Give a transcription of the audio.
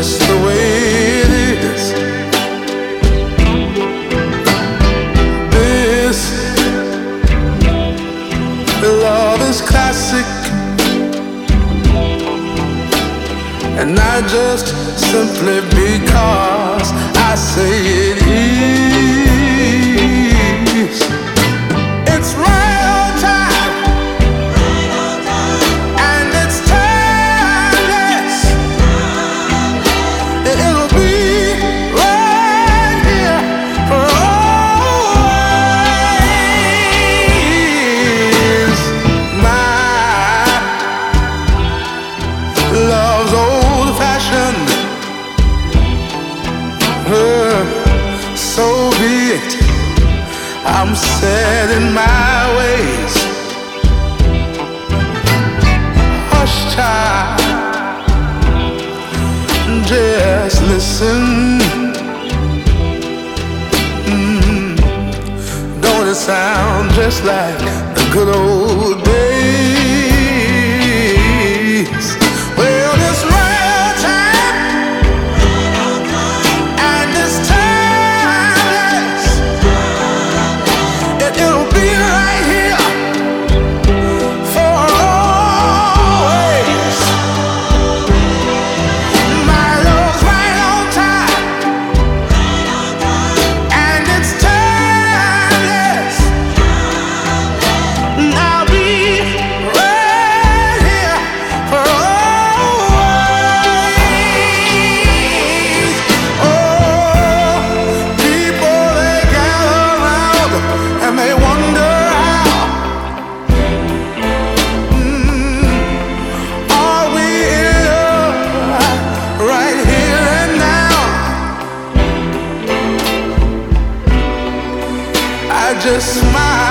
just the way it is. This love is classic, and not just simply because I say it is. It's right on time, and it's timeless. It'll be right here for always. My love's old-fashioned. So be it. I'm set in my ways. Hush, child, just listen. Don't it sound just like the good old days? Well, it's right on time, and it's timeless. It'll be right here for always. My love's right on time, and it's timeless. I'll be right here for always. Oh, people, they gather around and they wonder how. Are we in love right here and now? I just smile